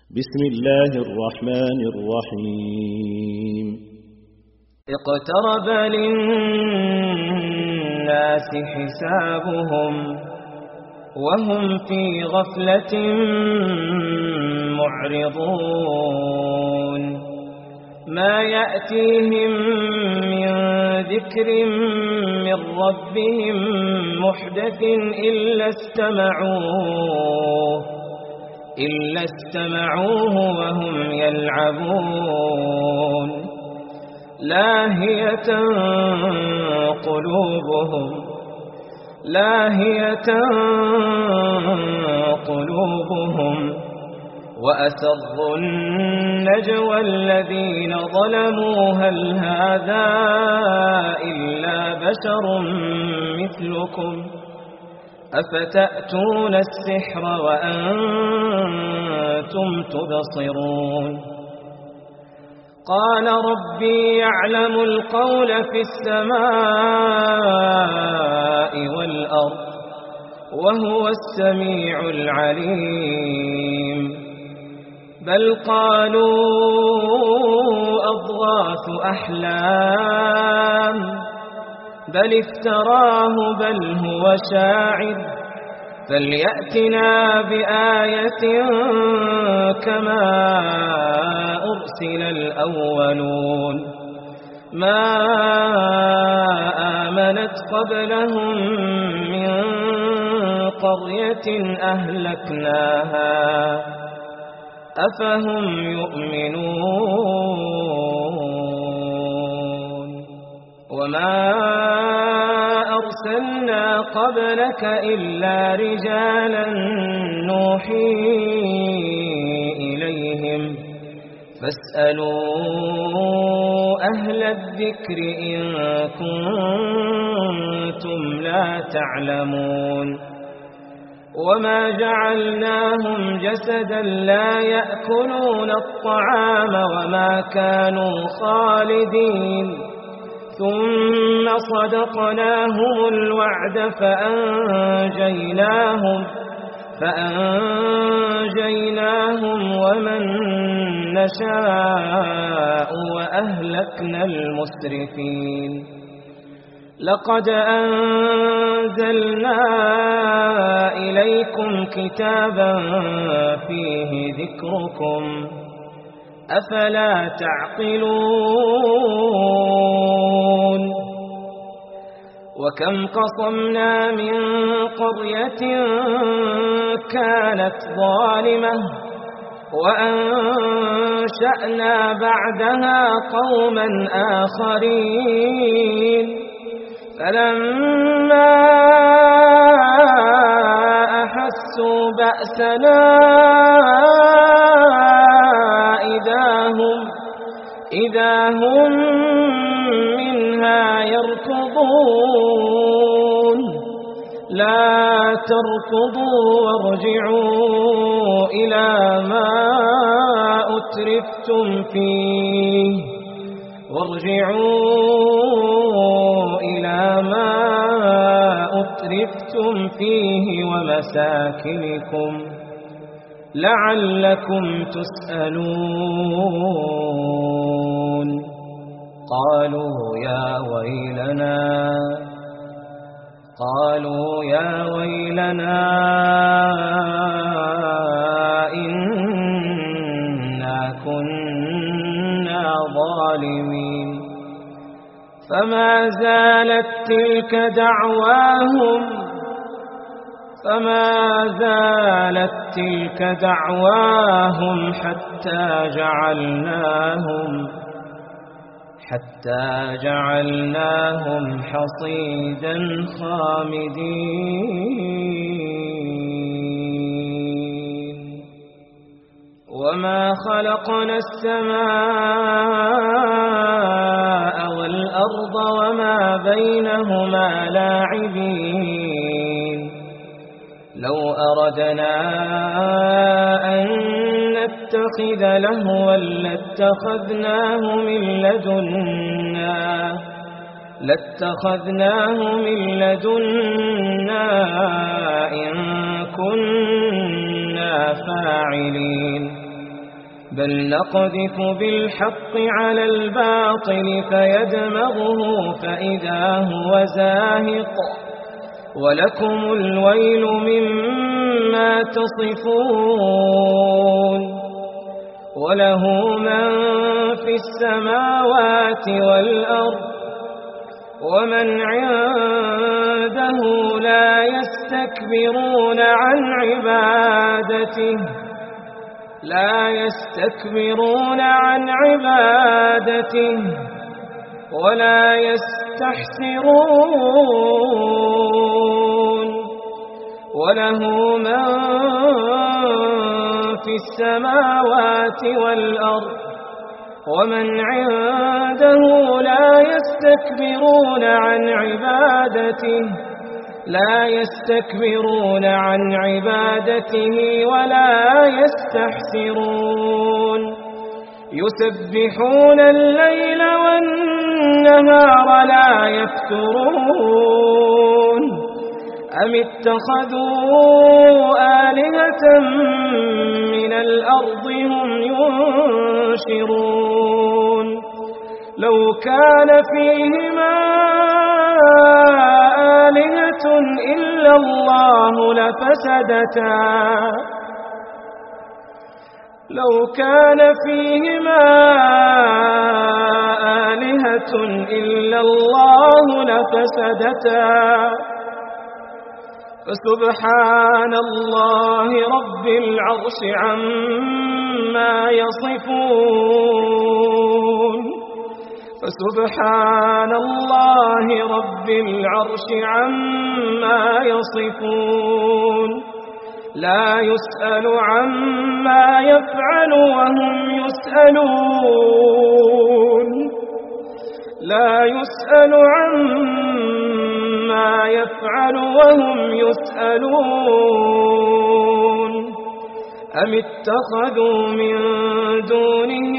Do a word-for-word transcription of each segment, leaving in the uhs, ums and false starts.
بسم الله الرحمن الرحيم. اقترب للناس حسابهم وهم في غفلة معرضون ما يأتيهم من ذكر من ربهم محدث إلا استمعوه إلا استمعوه وهم يلعبون لاهية قلوبهم لاهية قلوبهم وأسروا النجوى الذين ظلموا هل هذا إلا بشر مثلكم أفتأتون السحر وأنتم تبصرون قال ربي يعلم القول في السماء والأرض وهو السميع العليم بل قالوا أضغاث أحلام بل افتراه بل هو شاعر فليأتنا بآية كما أرسل الأولون ما آمنت قبلهم من قرية أهلكناها أفهم يؤمنون وما أرسلنا قبلك إلا رجالا نوحي إليهم فاسألوا أهل الذكر إن كنتم لا تعلمون وما جعلناهم جسدا لا يأكلون الطعام وما كانوا خالدين ثم صدقناهم الوعد فأنجيناهم فأنجيناهم ومن نشاء وأهلكنا المسرفين لقد أنزلنا إليكم كتابا فيه ذكركم أفلا تعقلون وكم قصمنا من قرية كانت ظالمة وأنشأنا بعدها قوما آخرين فلما أحسوا بأسنا إذا هم, إذا هم منها يركضون لا تركضوا وارجعوا إلى ما أترفتم فيه وارجعوا إلى ما أترفتم فيه ومساكنكم لعلكم تسألون قالوا يا ويلنا قالوا يا ويلنا إنا كنا ظالمين فما زالت تلك دعواهم فما زالت تلك دعواهم حتى جعلناهم حتى جعلناهم حصيدا خامدين وما خلقنا السماء والأرض وما بينهما لاعبين لو أردنا أن نتخذ لهوا لاتخذناه من لدنا لاتخذناه من لدنا إن كنا فاعلين بل نقذف بالحق على الباطل فيدمغه فإذا هو زاهق ولكم الويل مما تصفون وله من في السماوات والأرض ومن عنده لا يستكبرون عن عبادته لا يستكبرون عن عبادته ولا يستحسرون وله من في السماوات والأرض ومن عنده لا يستكبرون عن عبادته لا يستكبرون عن عبادته ولا يستحسرون يسبحون الليل والنهار لا يفترون أم اتخذوا آلهة من الأرض هم ينشرون لو كان فيهما آلهة إلا الله لفسدتا لو كان فيهما آلهة إلا الله لفسدتا فسبحان الله رب العرش عما يصفون فسبحان الله رب العرش عما يصفون لا يسأل عما يفعل وهم يسألون لا يسأل عما يفعل وهم يسألون أم اتخذوا من دونه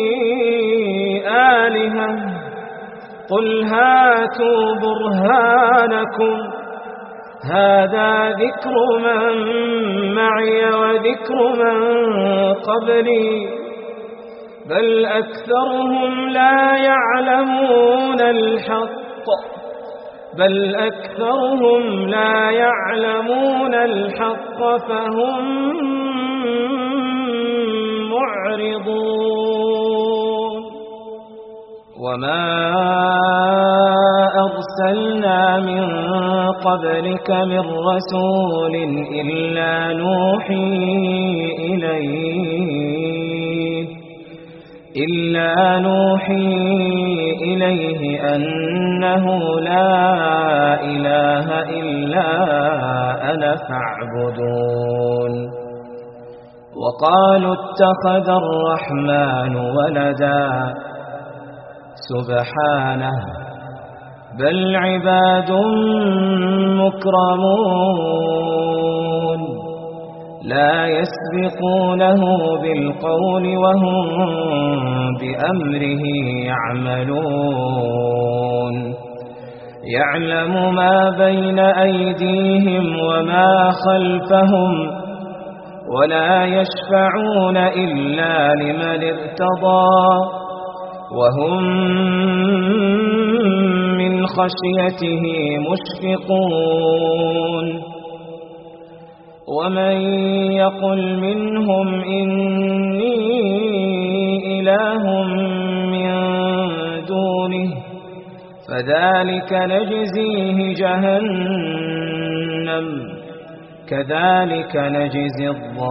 آلهة قل هاتوا برهانكم هذا ذكر من معي وذكر من قبلي بل أكثرهم لا يعلمون الحق بل أكثرهم لا يعلمون الحق فهم معرضون وما أرسلنا من قبلك من رسول إلا نوحي إليه إلا نوحي إليه أنه لا إله إلا أنا فاعبدون وقالوا اتخذ الرحمن ولدا سبحانه بل عباد مكرمون لا يسبقونه بالقول وهم بأمره يعملون يعلم ما بين أيديهم وما خلفهم ولا يشفعون إلا لمن ارتضى وهم من خشيته مشفقون ومن يقل منهم إني إله من دونه فذلك نجزيه جهنم كذلك نجزي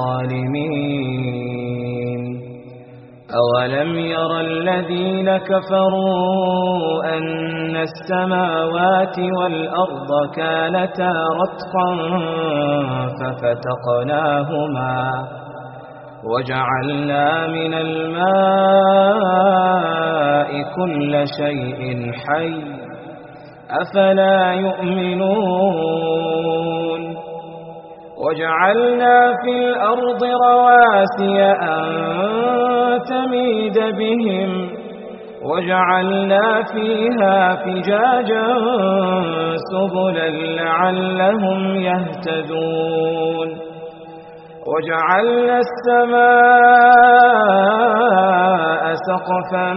الظالمين أولم ير الذين كفروا أن السماوات والأرض كانتا رتقا ففتقناهما وجعلنا من الماء كل شيء حي أفلا يؤمنون وجعلنا في الأرض رواسي أن تميد بهم وجعلنا فيها فجاجا سبلا لعلهم يهتدون وجعلنا السماء سقفا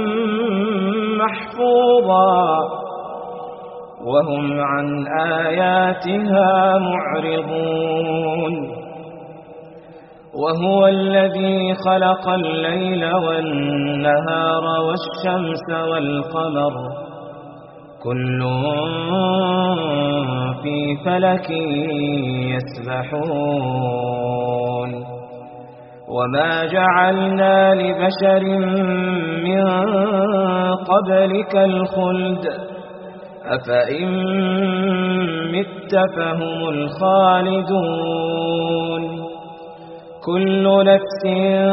محفوظا وهم عن آياتها معرضون وهو الذي خلق الليل والنهار والشمس والقمر كل في فلك يسبحون وما جعلنا لبشر من قبلك الخلد أفإن مت فهم الخالدون كل نفس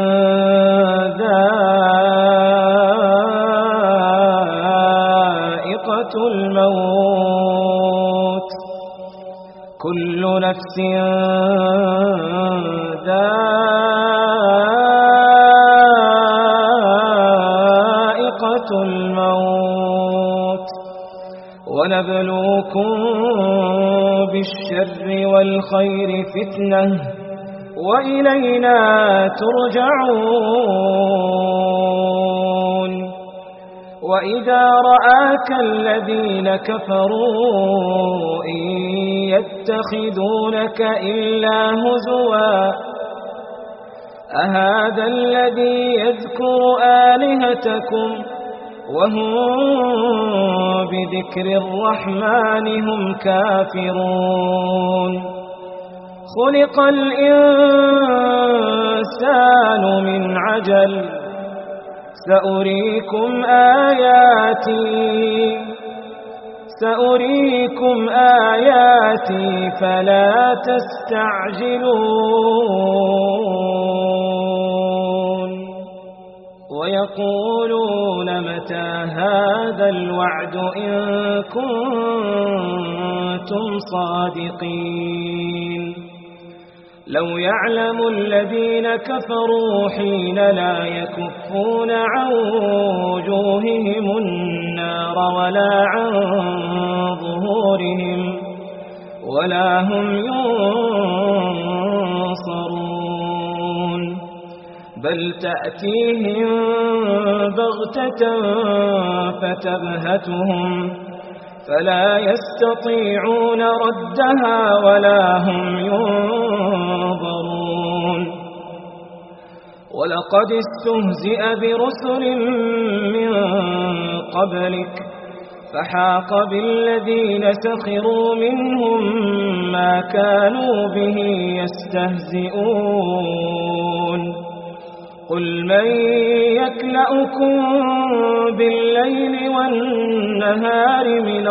ذائقة الموت كل نفس ذائقة الموت ونبلوكم بالشر والخير فتنة وإلينا ترجعون وإذا رآك الذين كفروا إن يتخذونك إلا هزوا أهذا الذي يذكر آلهتكم وهم بذكر الرحمن هم كافرون خلق الإنسان من عجل سأريكم آياتي سأريكم آياتي فلا تستعجلون ويقولون متى هذا الوعد إن كنتم صادقين لو يعلم الذين كفروا حين لا يكفون عن وجوههم النار ولا عن ظهورهم ولا هم ينصرون بل تأتيهم بغتة فتبهتهم فلا يستطيعون ردها ولا هم ينظرون ولقد استهزئ برسل من قبلك فحاق بالذين سخروا منهم ما كانوا به يستهزئون قل من يكلأكم بالليل والنهار من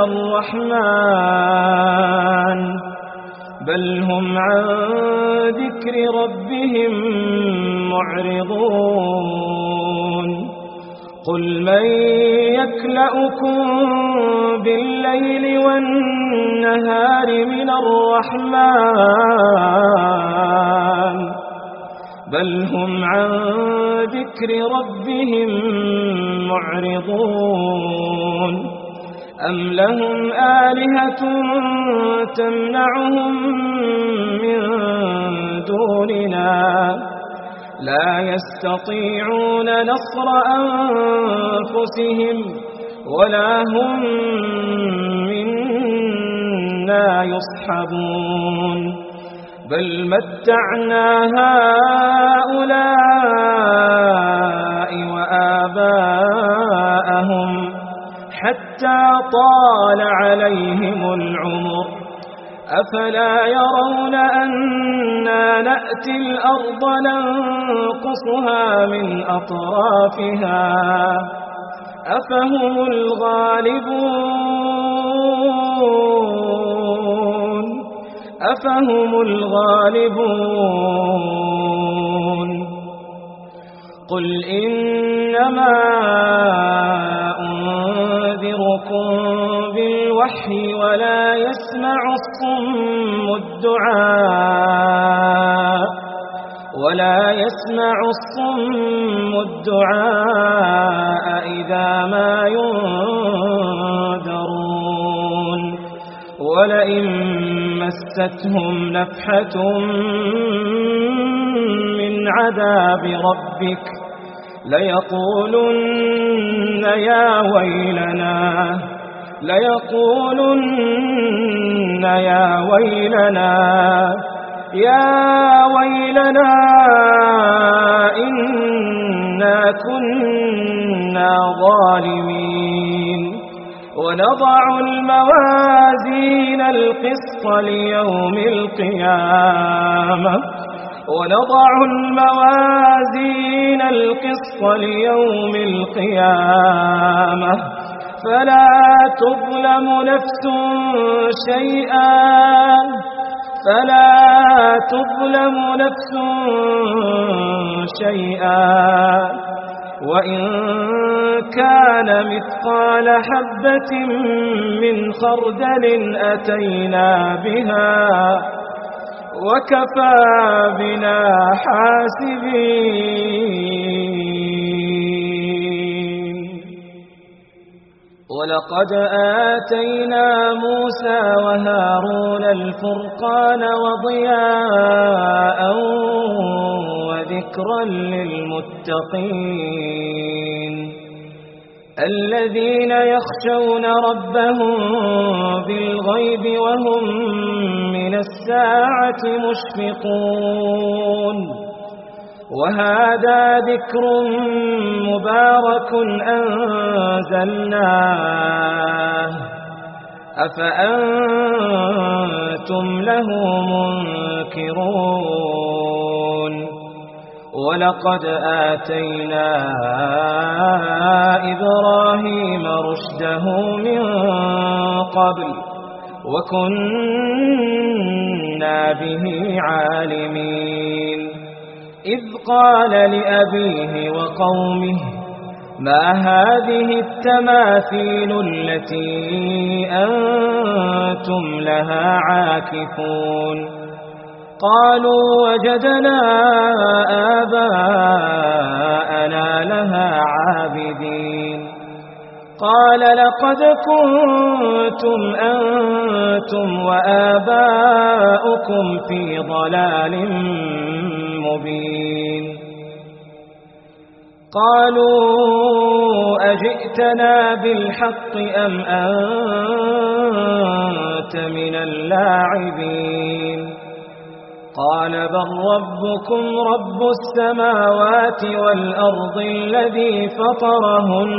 الرحمن بل هم عن ذكر ربهم معرضون قل من يكلأكم بالليل والنهار من الرحمن بل هم عن ذكر ربهم معرضون أم لهم آلهة تمنعهم من دوننا لا يستطيعون نصر أنفسهم ولا هم منا يصحبون بل متعنا هؤلاء وآباءهم حتى طال عليهم العمر أفلا يرون أنا نأتي الأرض ننقصها من أطرافها أفهم الغالبون أفهم الغالبون قل إنما أنذركم بالوحي ولا يسمع الصم الدعاء ولا يسمع الصم الدعاء إذا ما ينذرون ولئن مستهم نفحة من عذاب ربك ليقولن يا ويلنا ليقولن يا ويلنا يا ويلنا إنا كنا ظالمين ونضع الموازين القسط ليوم القيامة ونضع الموازين القسط ليوم القيامة فلا تظلم نفس شيئا فلا تظلم نفس شيئا وإن كان مثقال حبة من خردل أتينا بها وكفى بنا حاسبين. ولقد آتينا موسى وهارون الفرقان وضياء وذكرا للمتقين الذين يخشون ربهم بالغيب وهم من الساعة مشفقون. وهذا ذكر مبارك أنزلناه أفأنتم له منكرون. ولقد آتينا إبراهيم رشده من قبل وكنا به عالمين إذ قال لأبيه وقومه ما هذه التماثيل التي أنتم لها عاكفون قالوا وجدنا آباءنا لها عابدين قال لقد كنتم أنتم وآباؤكم في ضلال مبين. قالوا أجئتنا بالحق أم أنت من اللاعبين قال بل ربكم رب السماوات والأرض الذي فطرهن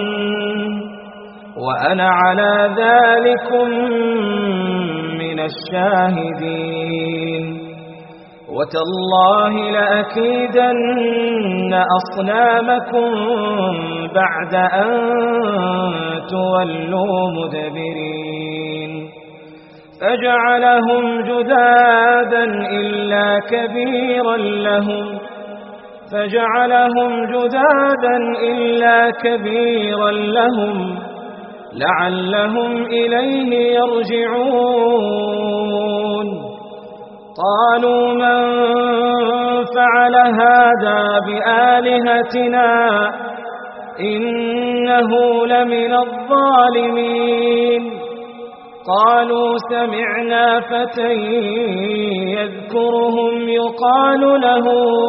وأنا على ذلكم من الشاهدين وتالله لأكيدن أصنامكم بعد أن تولوا مدبرين فجعلهم جذاذا إلا كبيرا لهم فجعلهم جذاذا إلا كبيرا لهم لعلهم إليه يرجعون. قالوا من فعل هذا بآلهتنا إنه لمن الظالمين. قالوا سمعنا فتى يذكرهم يقال له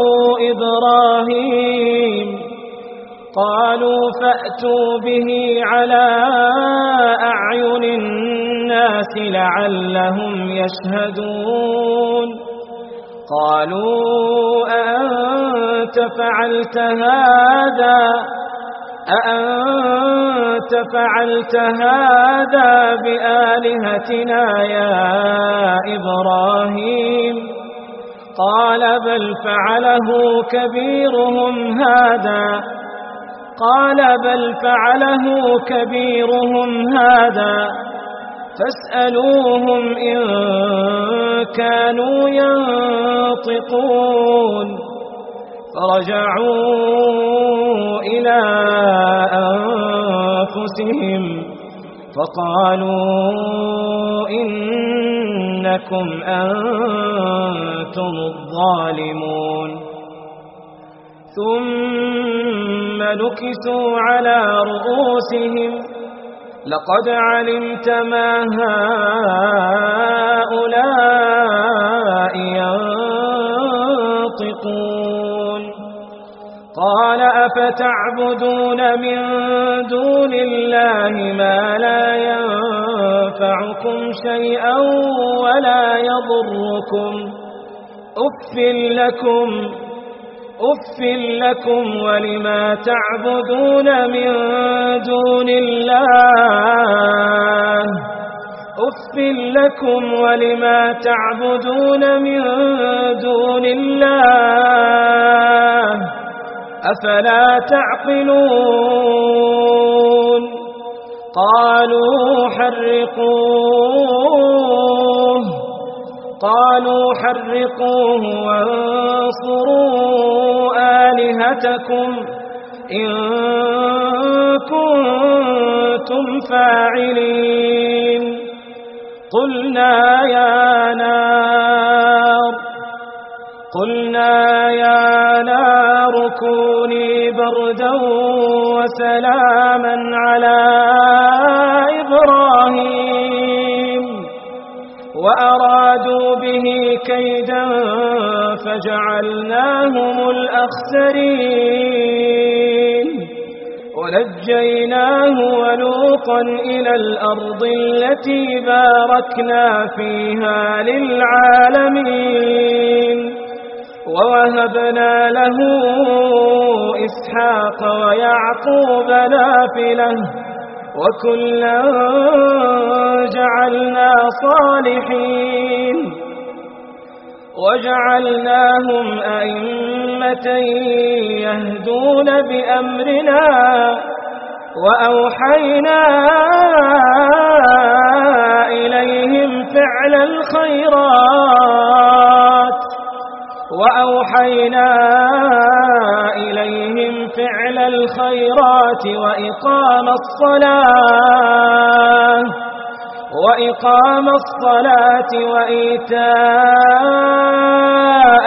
إبراهيم قالوا فأتوا به على أعين الناس لعلهم يشهدون. قالوا أأنت فعلت هذا أأنت فعلت هذا بآلهتنا يا إبراهيم قال بل فعله كبيرهم هذا قال بل فعله كبيرهم هذا فاسألوهم إن كانوا ينطقون. فرجعوا إلى أنفسهم فقالوا إنكم أنتم الظالمون. ثم نكسوا على رؤوسهم لقد علمت ما هؤلاء ينطقون. قال أفتعبدون من دون الله ما لا ينفعكم شيئا ولا يضركم أف لكم أف لكم ولما تعبدون من دون الله أف لكم ولما تعبدون من دون الله أفلا تعقلون قالوا حرقوه قالوا حرقوه وانصروا آلهتكم إن كنتم فاعلين قلنا يا نار قلنا يا نار كوني بردا وسلاما على إبراهيم وأرادوا به كيدا فجعلناهم الأخسرين ونجيناه ولوطا إلى الأرض التي باركنا فيها للعالمين ووهبنا له إسحاق ويعقوب نافلة وكلا جعلنا صالحين وجعلناهم أئمة يهدون بأمرنا وأوحينا إليهم فعل الخيرات وأوحينا إليهم فعل الخيرات وإقام الصلاة وإقام الصلاة وإيتاء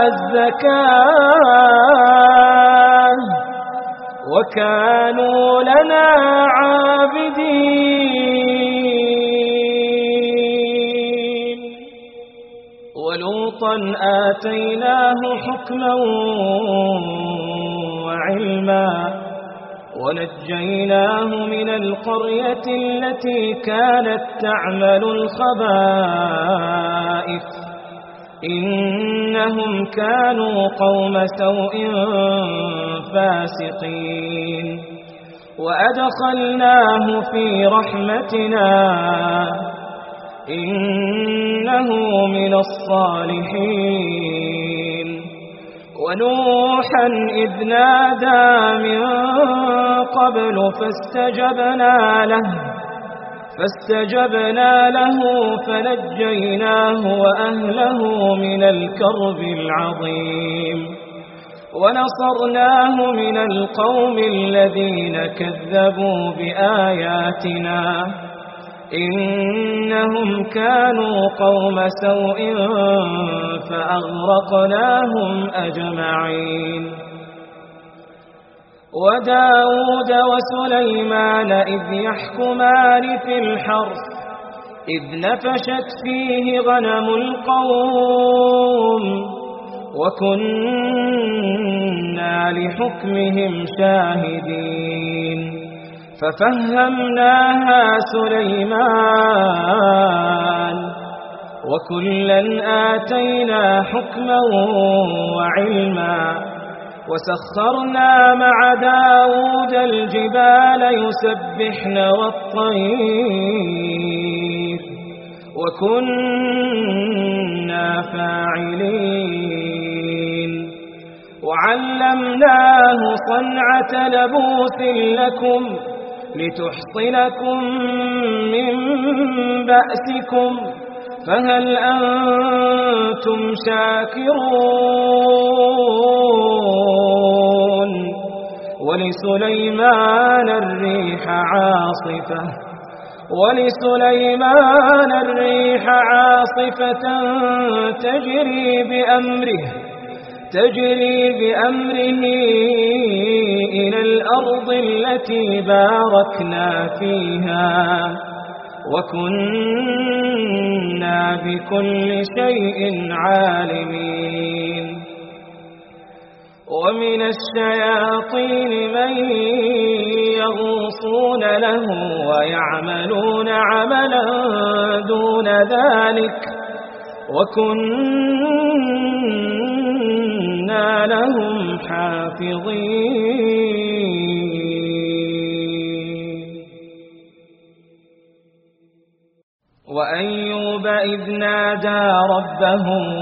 الزكاة وكانوا لنا عابدين ولوطا آتيناه حكما وعلما ونجيناه من القرية التي كانت تعمل الخبائث إنهم كانوا قوم سوء فاسقين وأدخلناه في رحمتنا إنه من الصالحين ونوحا إذ نادى من قبل فاستجبنا له فاستجبنا له فنجيناه وأهله من الكرب العظيم ونصرناه من القوم الذين كذبوا بآياتنا إنهم كانوا قوم سوء فأغرقناهم أجمعين وداود وسليمان إذ يحكمان في الحرث إذ نفشت فيه غنم القوم وكنا لحكمهم شاهدين ففهمناها سليمان وكلا آتينا حكما وعلما وسخرنا مع داود الجبال يسبحن والطير وكنا فاعلين وعلمناه صنعة لبوس لكم لتحصنكم من بأسكم فهل أنتم شاكرون ولسليمان الريح عاصفة ولسليمان الريح عاصفة تجري بأمره تجري بأمره إلى الأرض التي باركنا فيها وكنا بكل شيء عالمين ومن الشياطين من يغوصون له ويعملون عملا دون ذلك وكنا لهم حافظين. وأيوب إذ نادى ربه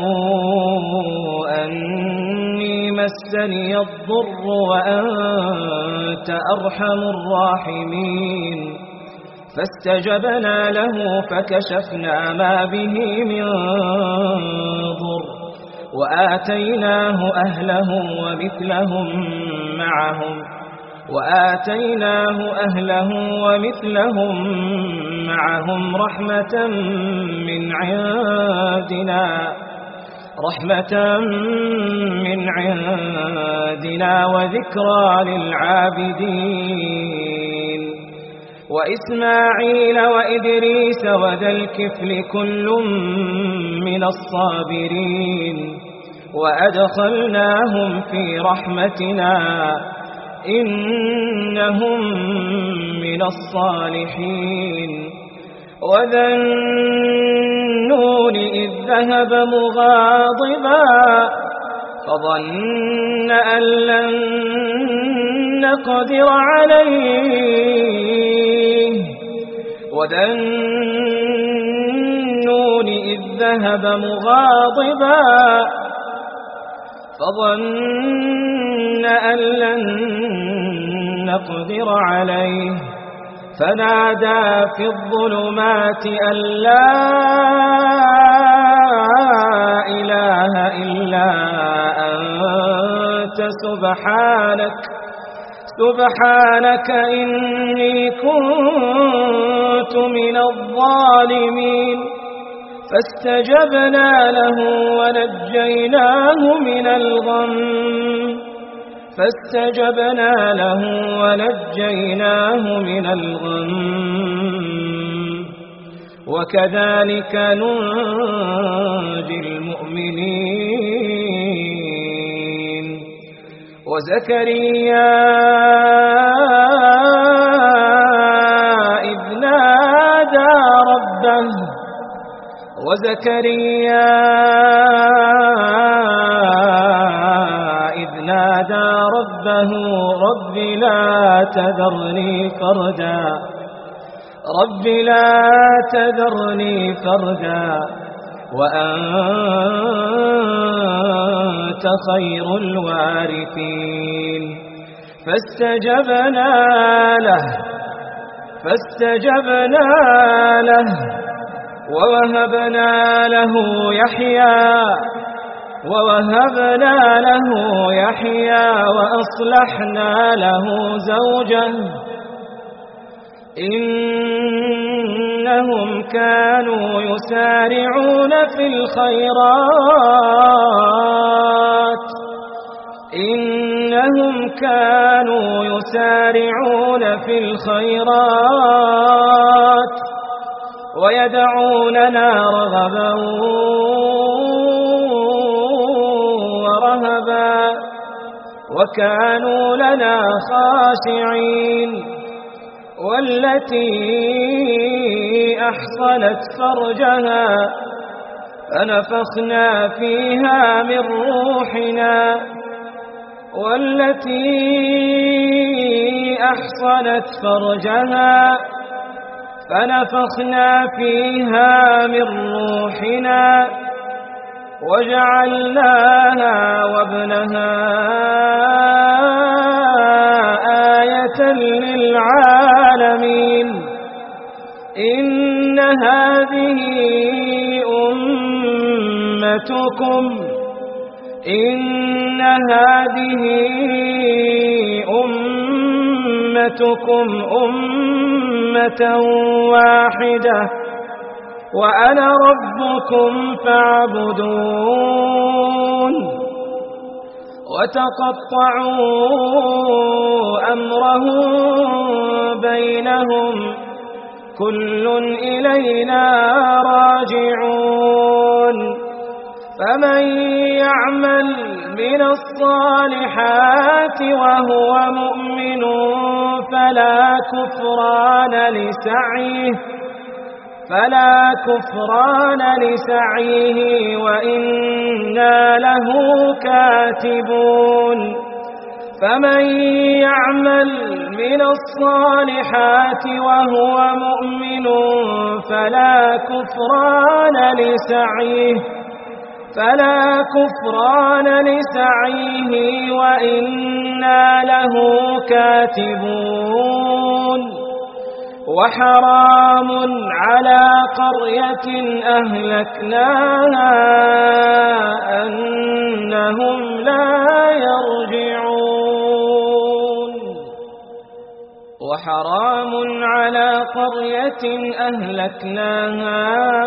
أني مسني الضر وأنت أرحم الراحمين فاستجبنا له فكشفنا ما به من ضر وآتيناه أهله ومثلهم معهم وآتيناه أهله ومثلهم معهم رحمة من عندنا رحمة من عندنا وذكرى للعابدين. وإسماعيل وإدريس وذا الكفل كل من الصابرين وأدخلناهم في رحمتنا إنهم من الصالحين. وذا النون إذ ذهب مغاضبا فظن أن لن نقدر عليه وذا النون إذ ذهب مغاضبا فظن أن لن نقدر عليه فنادى في الظلمات أن لا إله إلا أنت سبحانك سبحانك إني كنت من الظالمين. فاستجبنا له ونجيناه من الغم فاستجبنا له ونجيناه من الغم وكذلك ننجي المؤمنين. وزكريا إذ نادى ربه وزكريا إذ نادى ربه رب لا تذرني فردا رب لا تذرني فردا وأنت خير الوارثين. فاستجبنا له فاستجبنا له ووهبنا له يحيى ووهبنا له يحيى وأصلحنا له زوجه إنهم كانوا يسارعون في الخيرات إنهم كانوا يسارعون في الخيرات ويدعوننا رغبا ورهبا وكانوا لنا خاشعين. والتي أحصنت فرجها فنفخنا فيها من روحنا والتي أحصنت فرجها فنفخنا فيها من روحنا وجعلناها وابنها آية للعالمين. إن هذه أمتكم إن هذه أمتكم أمة واحدة وأنا ربكم فاعبدون. وتقطعوا أمرهم بينهم كل إلينا راجعون. فمن يعمل من من الصالحات وهو مؤمن فلا كفران لسعيه فلا كفران لسعيه وإنا له كاتبون فمن يعمل من الصالحات وهو مؤمن فلا كفران لسعيه فلا كفران لسعيه وإنا له كاتبون وحرام على قرية أهلكناها أنهم لا يرجعون وحرام على قرية أهلكناها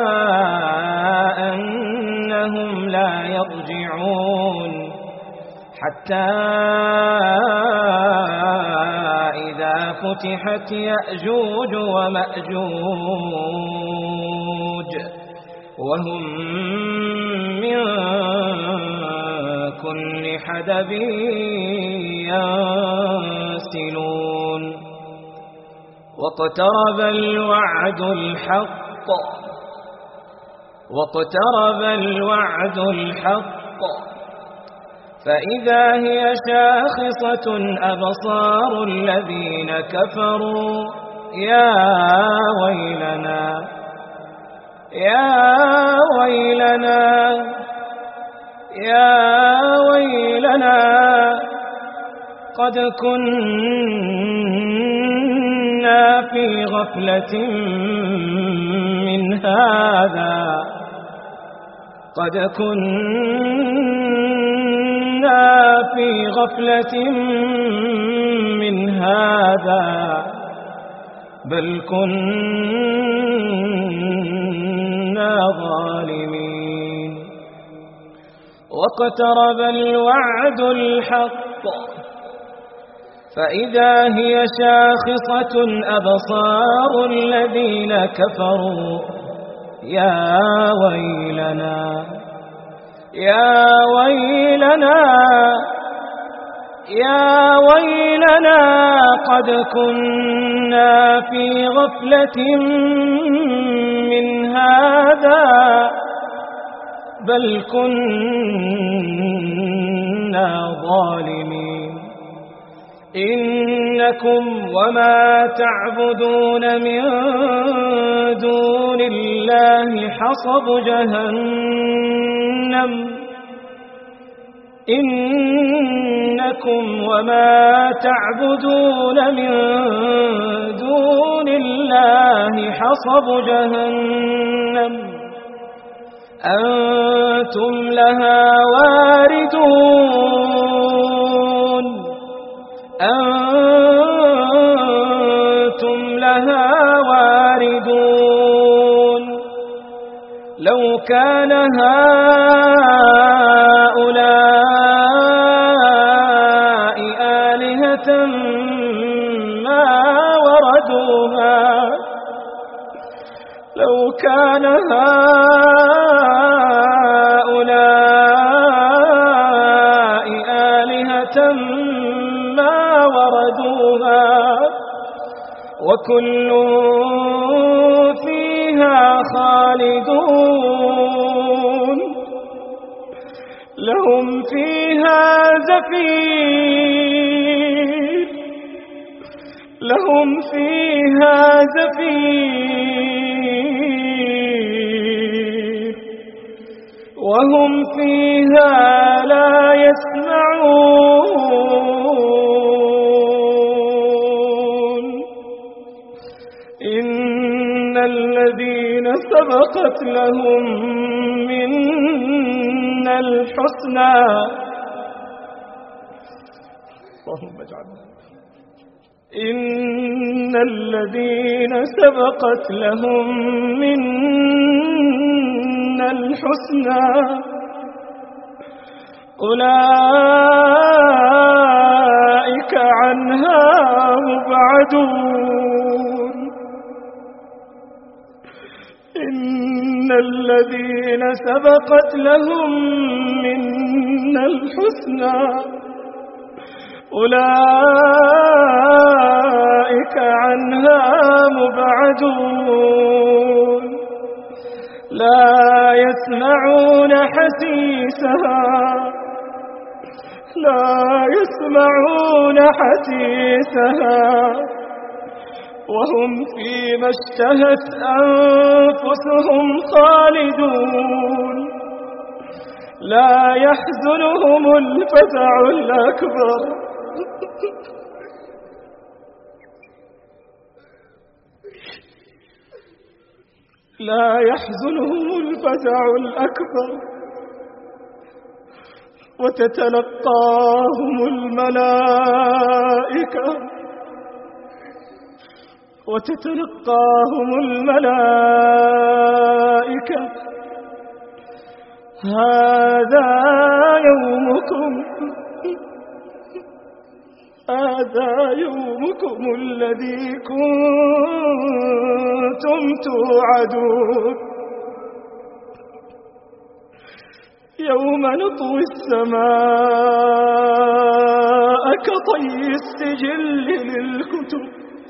أنهم لا يرجعون حتى إذا فتحت يأجوج ومأجوج وهم من كل حدب ينسلون واقترب الوعد الحق واقترب الوعد الحق فإذا هي شاخصة أبصار الذين كفروا يا ويلنا يا ويلنا يا ويلنا قد كنا في غفلة من هذا قد كنا في غفلة من هذا بل كنا ظالمين واقترب الوعد الحق فإذا هي شاخصة أبصار الذين كفروا يا ويلنا يا ويلنا يا ويلنا قد كنا في غفلة من هذا بل كنا ظالمين إنكم وما تعبدون من دون الله حصب جهنم إنكم وما تعبدون من دون الله حصب جهنم أنتم لها واردون أنتم لها واردون لو كان هؤلاء آلهة ما وردوها لو كان هؤلاء آلهة ما وردوها وكل فيها خالدون لهم فيها زفير لهم فيها زفير وهم فيها لا يسمعون إن الذين سبقت لهم منا الحسنى اللهم اجعلنا إن الذين سبقت لهم منا الحسنى أولئك عنها مبعدون إن الذين سبقت لهم منا الحسنى أولئك عنها مبعدون لا يسمعون حسيسها لا يسمعون حسيسها وهم فيما اشتهت أنفسهم خالدون لا يحزنهم الفزع الأكبر لا يحزنهم الفزع الأكبر وتتلقاهم الملائكة وتتلقاهم الملائكة هذا يومكم هذا يومكم الذي كنتم توعدون يوم نطوي السماء كطي السجل للكتب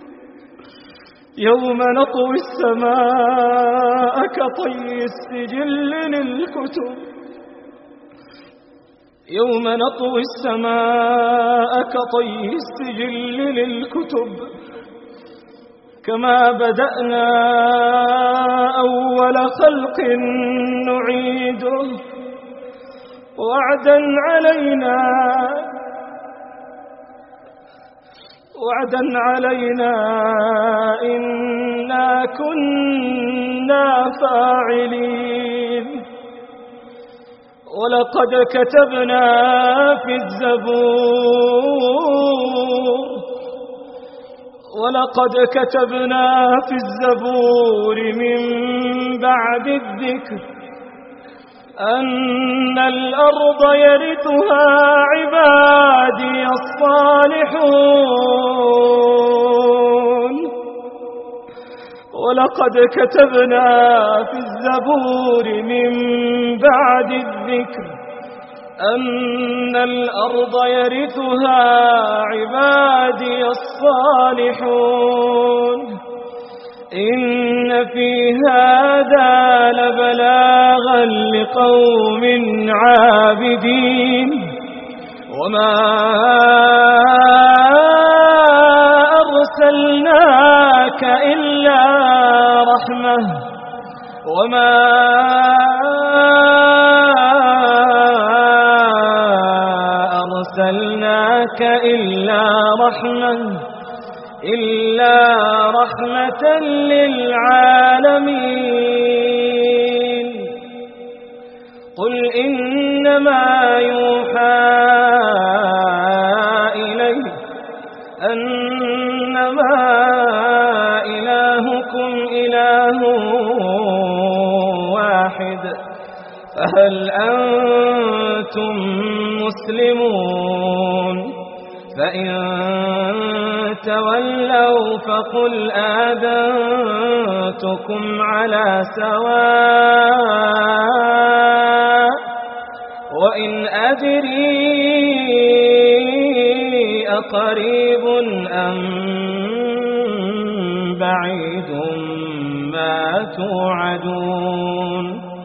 يوم نطوي السماء كطي السجل للكتب يوم نطوي السماء كطي السجل للكتب كما بدأنا أول خلق نعيده وعدا علينا وعدا علينا إنا كنا فاعلين ولقد كتبنا في الزبور ولقد كتبنا في الزبور من بعد الذكر أن الأرض يرثها عبادي الصالحون ولقد كتبنا في الزبور من بعد الذكر أن الأرض يرثها عبادي الصالحون إن في هذا لبلاغا لقوم عابدين وما أرسلناك إلا رحمة وما أرسلناك إلا رحمة إلا رحمة للعالمين قل إنما يوحى إلي أنما إلهكم إله واحد فهل أنتم مسلمون فإن تولوا فقل آذنتكم على سواء وإن أدري أقريب أم بعيد ما توعدون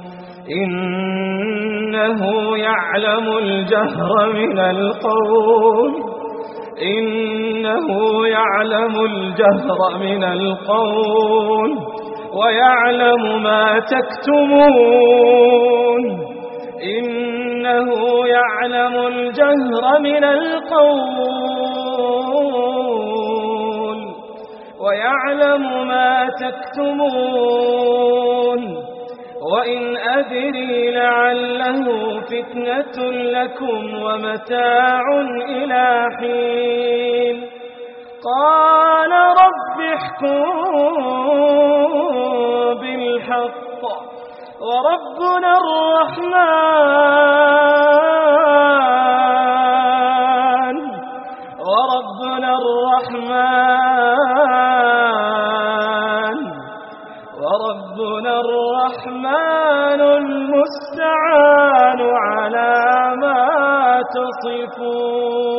إنه يعلم الجهر من القول إنه يعلم الجهر من القول ويعلم ما تكتمون إنه يعلم الجهر من القول ويعلم ما تكتمون وإن أدري لعله فتنة لكم ومتاع إلى حين قال رب احكم بالحق وربنا الرحمن وربنا الرحمن وربنا الرحمن الرحمن المستعان على ما تصفون.